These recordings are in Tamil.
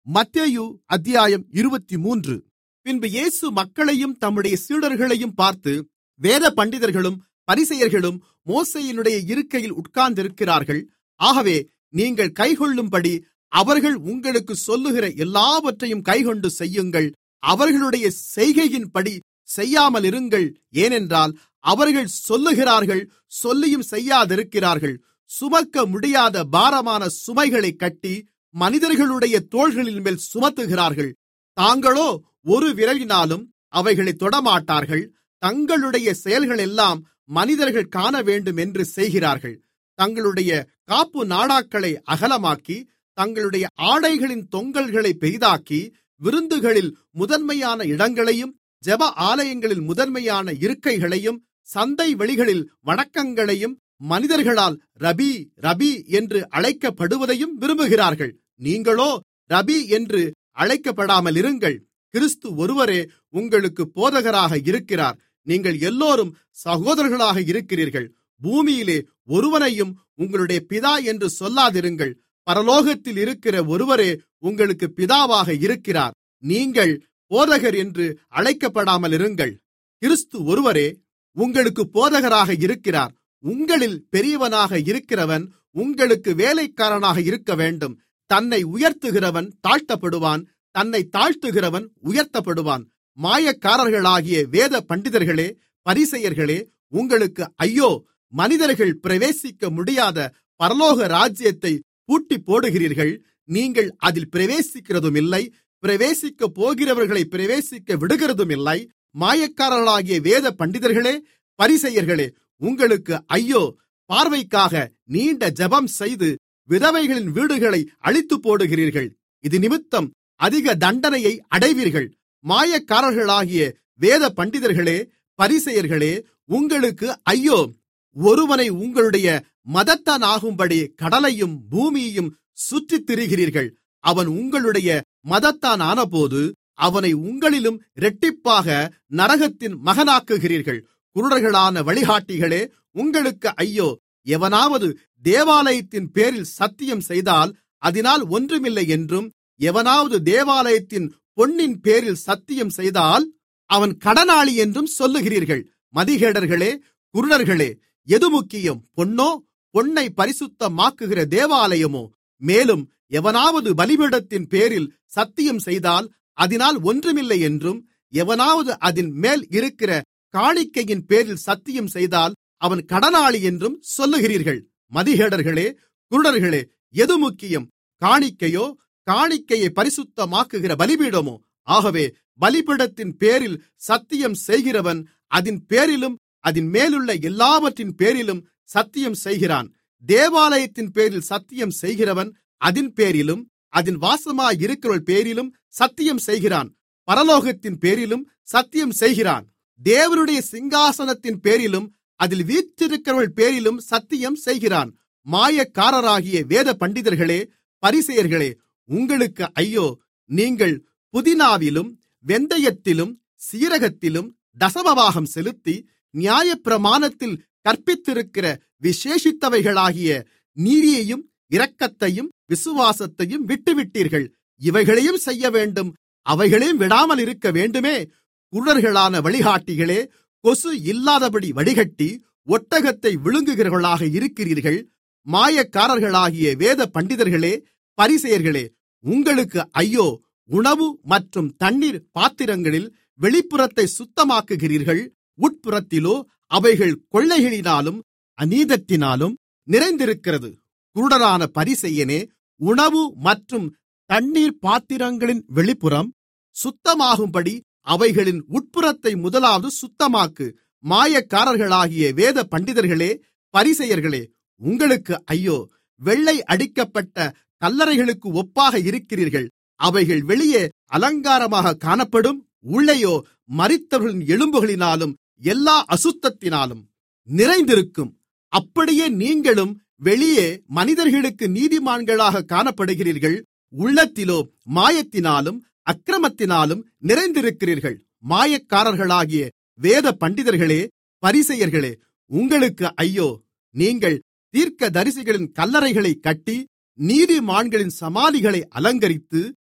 மத்தேயு அத்தியாயம் 23. பின்பு இயேசு மக்களையும் தம்முடைய சீடர்களையும் பார்த்து, வேத பண்டிதர்களும் பரிசேயர்களும் மோசேயினுடைய இருக்கையில் உட்கார்ந்திருக்கிறார்கள். ஆகவே நீங்கள் கைக்கொள்ளும்படி அவர்கள் உங்களுக்குச் சொல்லுகிற எல்லாவற்றையும் கைக்கொண்டு செய்யுங்கள். அவர்களுடைய செய்கையின்படி செய்யாமலிருங்கள். ஏனென்றால் அவர்கள் சொல்லுகிறார்கள், சொல்லியும் செய்யாதிருக்கிறார்கள். சுமக்க முடியாத பாரமான சுமைகளைக் கட்டி மனிதர்களுடைய தோள்களின்மேல் சுமத்துகிறார்கள். தாங்களோ ஒரு விரலினாலும் அவைகளைத் தொடமாட்டார்கள். தங்களுடைய செயல்களெல்லாம் மனிதர்கள் காணவேண்டும் என்று செய்கிறார்கள். தங்களுடைய காப்பு நாடாக்களை அகலமாக்கி, தங்களுடைய ஆடைகளின் தொங்கல்களை பெரிதாக்கி, விருந்துகளில் முதன்மையான இடங்களையும் ஜெப ஆலயங்களில் முதன்மையான இருக்கைகளையும் சந்தை வெளிகளில் வணக்கங்களையும் மனிதர்களால் ரபி ரபி என்று அழைக்கப்படுவதையும் விரும்புகிறார்கள். நீங்களோ ரபி என்று அழைக்கப்படாமலிருங்கள். கிறிஸ்து ஒருவரே உங்களுக்கு போதகராக இருக்கிறார். நீங்கள் எல்லோரும் சகோதரர்களாக இருக்கிறீர்கள். பூமியிலே ஒருவனையும் உங்களுடைய பிதா என்று சொல்லாதிருங்கள். பரலோகத்தில் இருக்கிற ஒருவரே உங்களுக்கு பிதாவாக இருக்கிறார். நீங்கள் போதகர் என்று அழைக்கப்படாமலிருங்கள். கிறிஸ்து ஒருவரே உங்களுக்கு போதகராக இருக்கிறார். உங்களில் பெரியவனாக இருக்கிறவன் உங்களுக்கு வேலைக்காரனாக இருக்க வேண்டும். தன்னை உயர்த்துகிறவன் தாழ்த்தப்படுவான், தன்னை தாழ்த்துகிறவன் உயர்த்தப்படுவான். மாயக்காரர்களாகிய வேத பண்டிதர்களே, பரிசேயர்களே, உங்களுக்கு ஐயோ! மனிதர்கள் பிரவேசிக்க முடியாத பரலோக ராஜ்யத்தை பூட்டிப் போடுகிறீர்கள். நீங்கள் அதில் பிரவேசிக்கிறதுமில்லை, பிரவேசிக்கப் போகிறவர்களை பிரவேசிக்க விடுகிறதுமில்லை. மாயக்காரர்களாகிய வேத பண்டிதர்களே, பரிசேயர்களே, உங்களுக்கு ஐயோ! பார்வைக்காக நீண்ட ஜெபம் செய்து விதவைகளின் வீடுகளை அழித்துப் போடுகிறீர்கள். இது நிமித்தம் அதிக தண்டனையை அடைவீர்கள். மாயக்காரர்களாகிய வேத பண்டிதர்களே, பரிசேயர்களே, உங்களுக்கு ஐயோ! ஒருவனை உங்களுடைய மதத்தானாகும்படி கடலையும் பூமியையும் சுற்றித் திரிகிறீர்கள். அவன் உங்களுடைய மதத்தான் ஆனபோது அவனை உங்களிலும் இரட்டிப்பாக நரகத்தின் மகனாக்குகிறீர்கள். குருடர்களான வழிகாட்டிகளே, உங்களுக்கு ஐயோ! எவனாவது தேவாலயத்தின் பேரில் சத்தியம் செய்தால் அதனால் ஒன்றுமில்லை என்றும், எவனாவது தேவாலயத்தின் பொன்னின் பேரில் சத்தியம் செய்தால் அவன் கடனாளி என்றும் சொல்லுகிறீர்கள். மதிகேடர்களே, குருடர்களே, எது முக்கியம்? பொன்னோ, பொன்னை பரிசுத்தமாக்குகிற தேவாலயமோ? மேலும் எவனாவது பலிபீடத்தின் பேரில் சத்தியம் செய்தால் அதனால் ஒன்றுமில்லை என்றும், எவனாவது அதின் மேல் இருக்கிற காணிக்கையின் பேரில் சத்தியம் செய்தால் அவன் கடனாளி என்றும் சொல்லுகிறீர்கள். மதிகேடர்களே, குருடர்களே, எது முக்கியம்? காணிக்கையோ, காணிக்கையை பரிசுத்தமாக்குகிற பலிபீடமோ? ஆகவே பலிபீடத்தின் பேரில் சத்தியம் செய்கிறவன் அதின் பேரிலும் அதின் மேலுள்ள எல்லாவற்றின் பேரிலும் சத்தியம் செய்கிறான். தேவாலயத்தின் பேரில் சத்தியம் செய்கிறவன் அதின் பேரிலும் அதின் வாசமாயிருக்கிறவள் பேரிலும் சத்தியம் செய்கிறான். பரலோகத்தின் பேரிலும் சத்தியம் செய்கிறான். தேவனுடைய சிங்காசனத்தின் பேரிலும் அதில் வீற்றிருக்கிறவள் பேரிலும் சத்தியம் செய்கிறான். மாயக்காரராகிய வேத பண்டிதர்களே, பரிசேயர்களே, உங்களுக்கு ஐயோ! நீங்கள் புதினாவிலும் வெந்தயத்திலும் சீரகத்திலும் தசமபாகம் செலுத்தி நியாயப்பிரமாணத்தில் கற்பித்திருக்கிற விசேஷித்தவைகளாகிய நீதியையும் இரக்கத்தையும் விசுவாசத்தையும் விட்டுவிட்டீர்கள். இவைகளையும் செய்ய வேண்டும், அவைகளையும் விடாமல் இருக்க வேண்டுமே. குருடர்களான வழிகாட்டிகளே, கொசு இல்லாதபடி வடிகட்டி ஒட்டகத்தை விழுங்குகிறவர்களாக இருக்கிறீர்கள். மாயக்காரர்களாகிய வேத பண்டிதர்களே, பரிசேயர்களே, உங்களுக்கு ஐயோ! உணவு மற்றும் தண்ணீர் பாத்திரங்களில் வெளிப்புறத்தை சுத்தமாக்குகிறீர்கள். உட்புறத்திலோ அவைகள் கொள்ளைகளினாலும் அநீதத்தினாலும் நிறைந்திருக்கிறது. குருடரான பரிசேயனே, உணவு மற்றும் தண்ணீர் பாத்திரங்களின் வெளிப்புறம் சுத்தமாகும்படி அவைகளின் உட்புறத்தை முதலாவது சுத்தமாக்கு. மாயக்காரர்களாகிய வேத பண்டிதர்களே, பரிசேயர்களே, உங்களுக்கு ஐயோ! வெள்ளை அடிக்கப்பட்ட கல்லறைகளுக்கு ஒப்பாக இருக்கிறீர்கள். அவைகள் வெளியே அலங்காரமாக காணப்படும், உள்ளேயோ மரித்தவர்களின் எலும்புகளினாலும் எல்லா அசுத்தத்தினாலும் நிறைந்திருக்கும். அப்படியே நீங்களும் வெளியே மனிதர்களுக்கு நீதிமான்களாக காணப்படுகிறீர்கள், உள்ளத்திலோ மாயத்தினாலும் அக்கிரமத்தினாலும் நிறைந்திருக்கிறீர்கள். மாயக்காரர்களாகிய வேத பண்டிதர்களே, பரிசேயர்களே, உங்களுக்கு ஐயோ! நீங்கள் தீர்க்கதரிசிகளின் கல்லறைகளை கட்டி நீதிமான்களின் சமாதிகளை அலங்கரித்து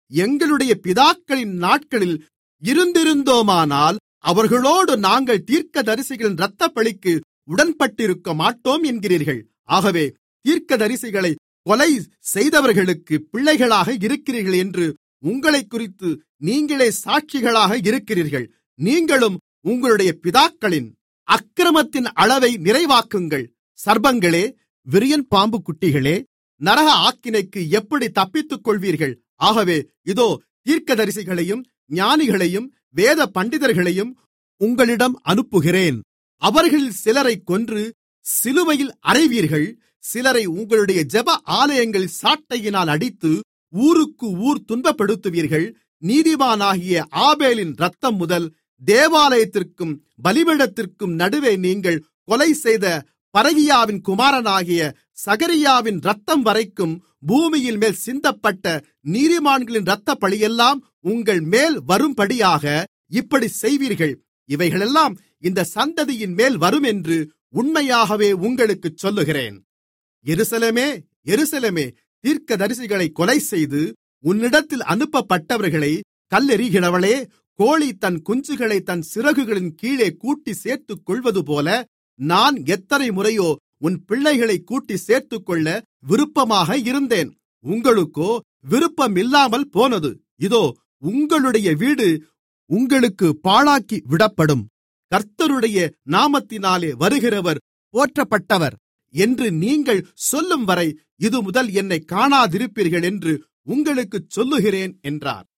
எங்களுடைய பிதாக்களின் நாட்களில் இருந்திருந்தோமானால் அவர்களோடு நாங்கள் தீர்க்கதரிசிகளின் இரத்தப்பழிக்கு உடன்பட்டிருக்க மாட்டோம் என்கிறீர்கள். ஆகவே தீர்க்கதரிசிகளை கொலை செய்தவர்களுக்கு பிள்ளைகளாக இருக்கிறீர்கள் என்று உங்களைக்குறித்து நீங்களே சாட்சிகளாக இருக்கிறீர்கள். நீங்களும் உங்களுடைய பிதாக்களின் அக்கிரமத்தின் அளவை நிறைவாக்குங்கள். சர்ப்பங்களே, விரியன் பாம்பு குட்டிகளே, நரக ஆக்கினைக்கு எப்படி தப்பித்துக் கொள்வீர்கள்? ஆகவே இதோ தீர்க்கதரிசிகளையும் ஞானிகளையும் வேத பண்டிதர்களையும் உங்களிடம் அனுப்புகிறேன். அவர்களில் சிலரைக் கொன்று சிலுவையில் அறைவீர்கள். சிலரை உங்களுடைய ஜெப ஆலயங்களில் சாட்டையினால் அடித்து ஊருக்கு ஊர் துன்பப்படுத்துவீர்கள். நீதிமானாகிய ஆபேலின் இரத்தம் முதல் தேவாலயத்திற்கும் பலிபீடத்திற்கும் நடுவே நீங்கள் கொலை செய்த பரகியாவின் குமாரனாகிய சகரியாவின் இரத்தம் வரைக்கும் பூமியின் மேல் சிந்தப்பட்ட நீதிமான்களின் இரத்தப்பழியெல்லாம் உங்கள் மேல் வரும்படியாக இப்படி செய்வீர்கள். இவைகளெல்லாம் இந்த சந்ததியின் மேல் வரும் என்று உண்மையாகவே உங்களுக்குச் சொல்லுகிறேன். எருசலேமே, எருசலேமே, தீர்க்கதரிசிகளை கொலை செய்து உன்னிடத்தில் அனுப்பப்பட்டவர்களை கல்லெறிகிறவளே, கோழி தன் குஞ்சுகளை தன் சிறகுகளின் கீழே கூட்டி சேர்த்துக் கொள்வதுபோல நான் எத்தனை முறையோ உன் பிள்ளைகளை கூட்டி சேர்த்துக்கொள்ள விருப்பமாக இருந்தேன். உங்களுக்கோ விருப்பமில்லாமல் போனது. இதோ உங்களுடைய வீடு உங்களுக்கு பாழாக்கி விடப்படும். கர்த்தருடைய நாமத்தினாலே வருகிறவர் போற்றப்பட்டவர் என்று நீங்கள் சொல்லும் வரை இதுமுதல் என்னைக் காணாதிருப்பீர்கள் என்று உங்களுக்குச் சொல்லுகிறேன் என்றார்.